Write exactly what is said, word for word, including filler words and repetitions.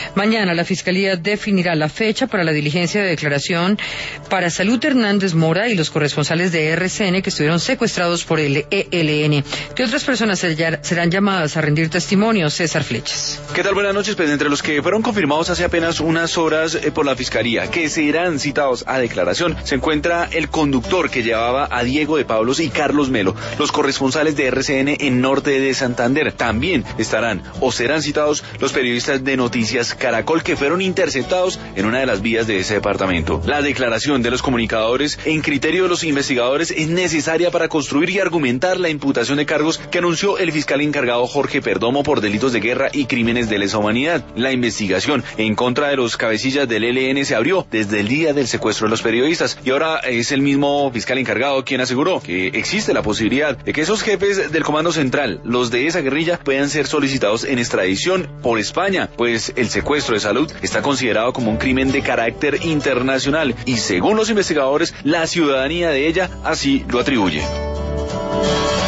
Mañana la Fiscalía definirá la fecha para la diligencia de declaración para Salud Hernández Mora y los corresponsales de R C N que estuvieron secuestrados por el E L N. ¿Qué otras personas serán llamadas a rendir testimonio? César Flechas. ¿Qué tal? Buenas noches. Pues entre los que fueron confirmados hace apenas unas horas eh, por la Fiscalía, que serán citados a declaración, se encuentra el conductor que llevaba a Diego de Pablos y Carlos Melo, los corresponsales de R C N en Norte de Santander. También estarán o serán citados los periodistas de Noticias Caracol que fueron interceptados en una de las vías de ese departamento. La declaración de los comunicadores, en criterio de los investigadores, es necesaria para construir y argumentar la imputación de cargos que anunció el fiscal encargado Jorge Perdomo por delitos de guerra y crímenes de lesa humanidad. La investigación en contra de los cabecillas del E L N se abrió desde el día del secuestro de los periodistas y ahora es el mismo fiscal encargado quien aseguró que existe la posibilidad de que esos jefes del Comando Central, los de esa guerrilla, puedan ser solicitados en extradición por España, pues el secuestro de Salud está considerado como un crimen de carácter internacional y según los investigadores la ciudadanía de ella así lo atribuye.